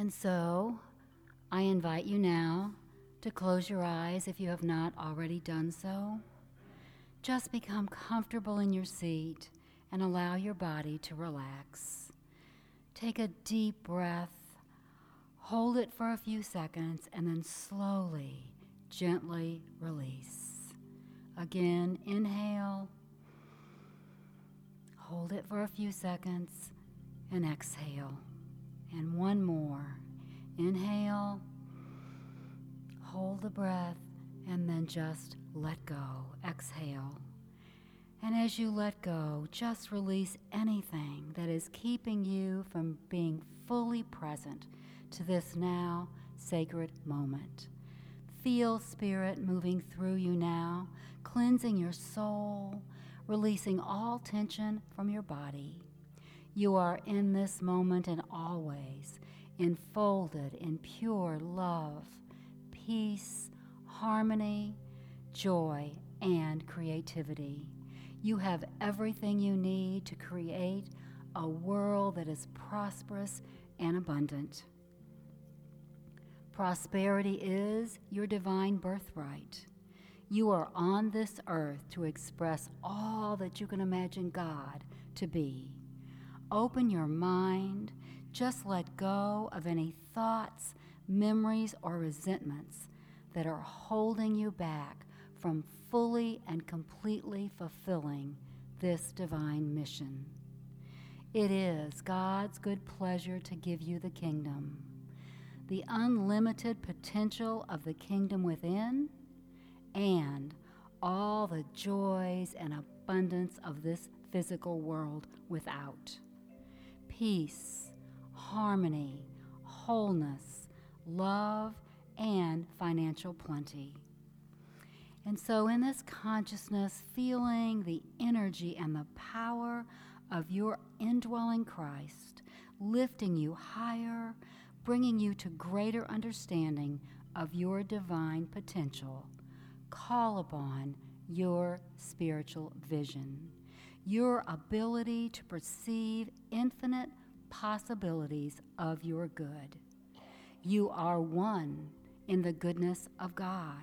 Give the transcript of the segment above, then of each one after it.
And so, I invite you now to close your eyes if you have not already done so. Just become comfortable in your seat and allow your body to relax. Take a deep breath, hold it for a few seconds, and then slowly, gently release. Again, inhale, hold it for a few seconds, and exhale. And one more. Inhale, hold the breath, and then just let go. Exhale. And as you let go, just release anything that is keeping you from being fully present to this now sacred moment. Feel Spirit moving through you now, cleansing your soul, releasing all tension from your body. You are in this moment and always enfolded in pure love, peace, harmony, joy, and creativity. You have everything you need to create a world that is prosperous and abundant. Prosperity is your divine birthright. You are on this earth to express all that you can imagine God to be. Open your mind, just let go of any thoughts, memories, or resentments that are holding you back from fully and completely fulfilling this divine mission. It is God's good pleasure to give you the kingdom, the unlimited potential of the kingdom within, and all the joys and abundance of this physical world without. Peace, harmony, wholeness, love, and financial plenty. And so in this consciousness, feeling the energy and the power of your indwelling Christ, lifting you higher, bringing you to greater understanding of your divine potential, call upon your spiritual vision, your ability to perceive infinite possibilities of your good. You are one in the goodness of God.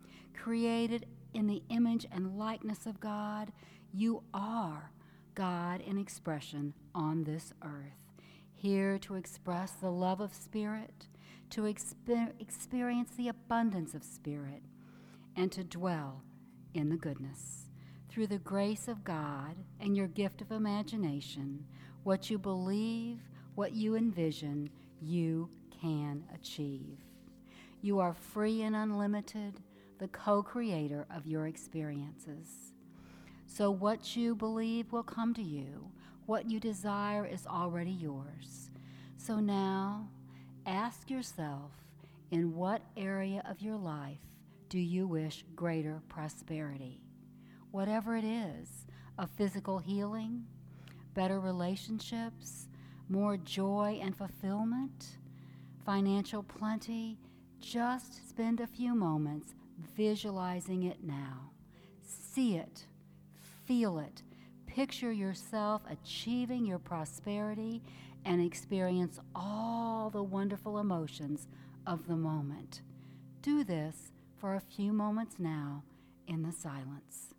Created in the image and likeness of God, you are God in expression on this earth, here to express the love of Spirit, to experience the abundance of Spirit, and to dwell in the goodness. Through the grace of God and your gift of imagination, what you believe, what you envision, you can achieve. You are free and unlimited, the co-creator of your experiences. So what you believe will come to you. What you desire is already yours. So now, ask yourself, in what area of your life do you wish greater prosperity? Whatever it is, a physical healing, better relationships, more joy and fulfillment, financial plenty, just spend a few moments visualizing it now. See it, feel it, picture yourself achieving your prosperity and experience all the wonderful emotions of the moment. Do this for a few moments now in the silence.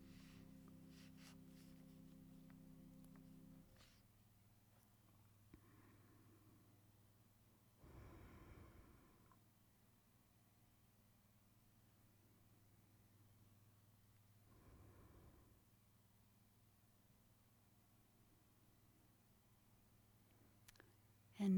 And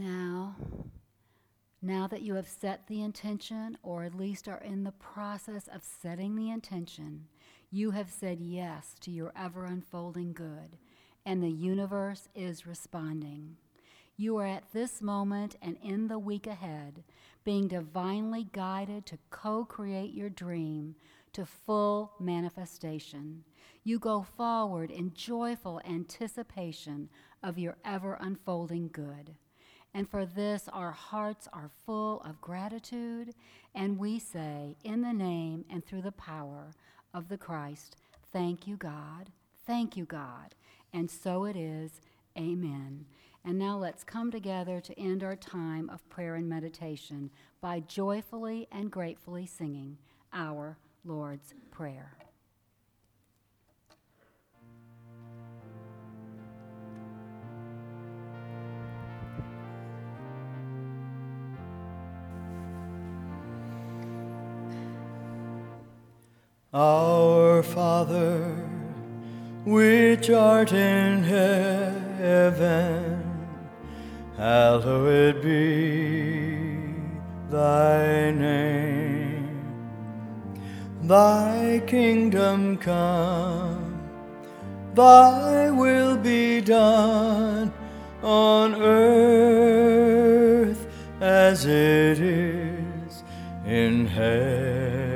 now that you have set the intention, or at least are in the process of setting the intention, you have said yes to your ever-unfolding good, and the universe is responding. You are at this moment and in the week ahead being divinely guided to co-create your dream to full manifestation. You go forward in joyful anticipation of your ever-unfolding good. And for this, our hearts are full of gratitude, and we say, in the name and through the power of the Christ, thank you, God. Thank you, God. And so it is. Amen. And now let's come together to end our time of prayer and meditation by joyfully and gratefully singing our Lord's Prayer. Our Father, which art in heaven, hallowed be thy name. Thy kingdom come, thy will be done on earth as it is in heaven.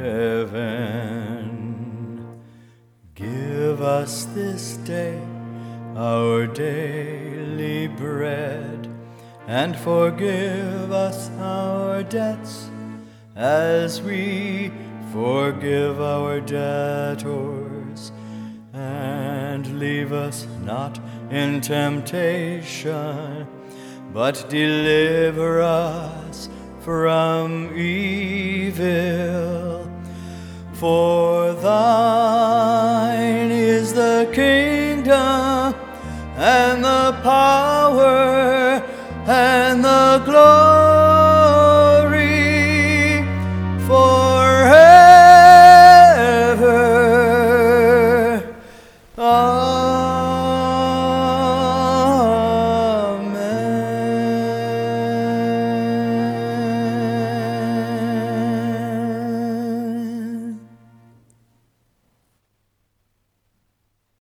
Give us this day our daily bread, and forgive us our debts as we forgive our debtors. And leave us not in temptation, but deliver us from evil. For thine is the kingdom, and the power, and the glory,